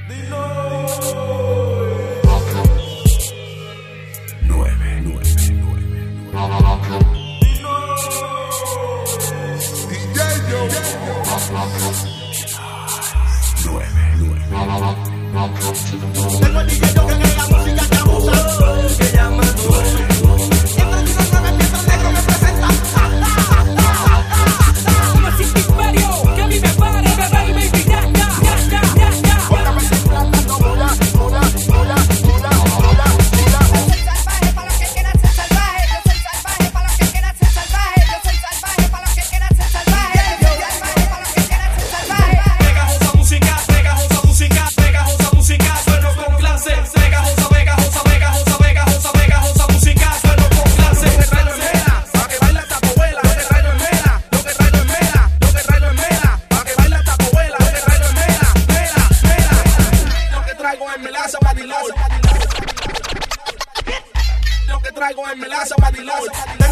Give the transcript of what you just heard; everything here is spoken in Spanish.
Tengo el DJ yo que cree la música que abusa, que llama tú. Lo que traigo en melaza, Badilón.